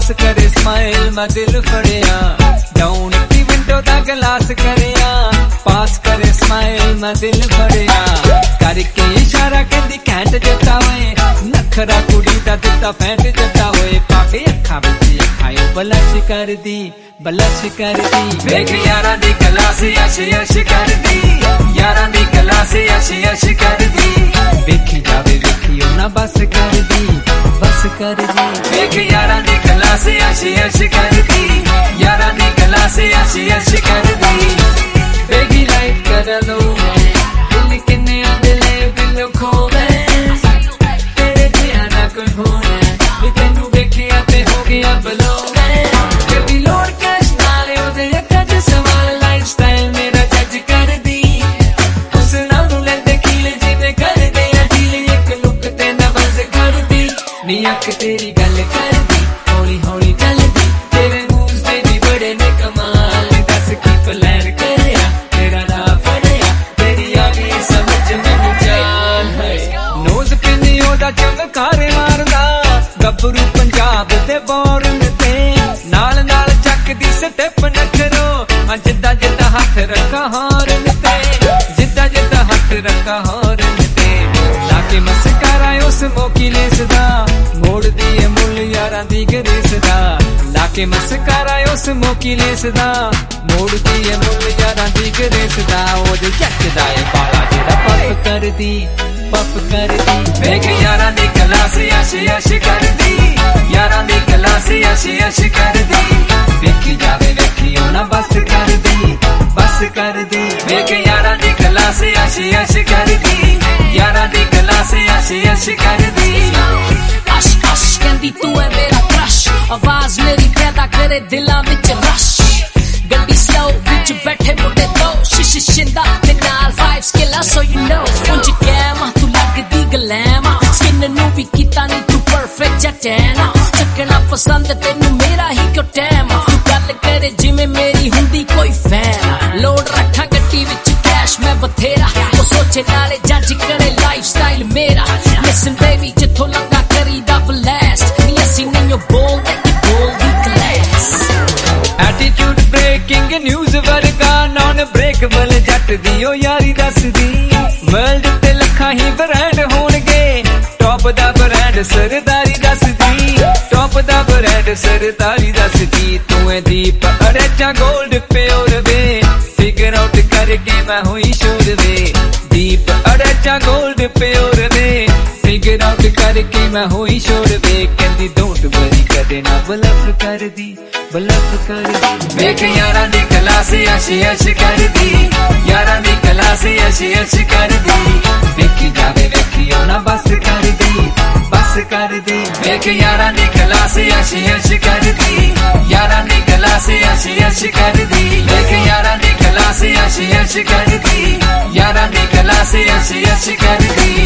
पास करे स्माइल मैं दिल फड़िया डाउन की विंडो दा ग्लास करिया पास करे स्माइल मैं दिल फड़िया करके इशारा कहंदी कैंट जट्टा होए नखरा कुड़ी दा दिता फैंट जट्टा होए पाके अखा विच अखायो बलश कर दी वेख यारां दी गलासी अश अश कर दी यारां दी गलासी अश अश कर दी वेखी जावे वेखियो ना बस कर दी वेख यारां दी गलासी अश अश कर दी यारां दी गलासी अश अश कर दी बेगी लाइट कर लो दिल किन्ने दिले बिल खोवे तेरे जिया ना कोई होना वे तेनू वेखिया ते हो गया बलो कभी लोड़ कैश नाले ओदे अक्खां च सवाल लाइफस्टाइल मेरा जज कर दी उस नाल नू लैंदे कीले जिवें करदे आ दिल एक लुक ते नवज कर दी नी अख तेरी गल कर दी हौली हौली चलदी तेरे मूव्स ते भी बड़े ने कमाल दस की प्लान करया तेरा राह फड़िया तेरी आ गई समझ मैनू चाल है नोज पिनी ओदा चमकार मारदा गबरू पंजाब दे बॉर्न ते नाल नाल चकदी स्टेप नखरो जिद्दा जिद्दा हाथ रखा हॉर्न ते जिद्दा जिद्दा हाथ रखा हॉर्न ते लाके मस्कारा उस मोकी लेसदा मोड़ दिए मुल यारां दी ग्रेस दा लाके मस्कारा उस मोकी लेसदा मोड़ दिए मुल यारां दी ग्रेस दा ओदे जचदा ए बाला जेड़ा पफ कर दी वेख यारां दी गलासी अश अश कर दी यारां दी गलासी अश अश कर दी वेखी जावे वेखियो ना बस कर दी वेख यारां दी गलासी अश अश कर दी यारां दी गलासी अश अश कर दी अश अश कहंदी तू है मेरा क्रश आवाज मेरी पैदा करे दिलां विच रश गड्डी स्लो विच बैठे मुंडे दो शिश शिंदा ते नाल वाइब्स किला सो यू नो उंज कैम तू लगदी गलैम स्किन नू भी कीता नी तू परफेक्ट जटैना चकना पसंद तेनू मेरा ही क्यों टैम तू गल करे जिवें मेरी हुंदी कोई फैन लोड रखा गड्डी विच कैश मैं बथेरा ओ सोचे नाले जज करे लाइफस्टाइल मेरा लिसन बेबी जिथों लंगा करी दा ब्लास्ट नी असी नहीं बोलदे कि बोलदी क्लास एटीट्यूड ब्रेकिंग न्यूज़ वर्गा नॉन ब्रेकबल जट दी ओ यारी दसदी वर्ल्ड ते लखां ही ब्रांड होणगे टॉप दा ब्रांड सरदारी दसदी टॉप दा ब्रांड सरदारी दसदी तू है दीप अड़ेचा गोल्ड प्योर वे फिगर आउट करके मैं हुई शोर वे दीप अड़ेचा गोल्ड प्योर वे फिगर आउट करके मैं हुई शोर वे कहंदी डोंट वरी कदे ना ब्लफ कर दी वेख यारां दी गलासी अश अश कर दी यारां दी गलासी अश अश कर दी वेखी जावे वेखियो ना बस कर दी वेख यारां दी गलासी अश अश कर दी यारां दी गलासी अश अश कर दी वेख यारां दी गलासी अश अश कर दी यारां दी गलासी अश अश कर दी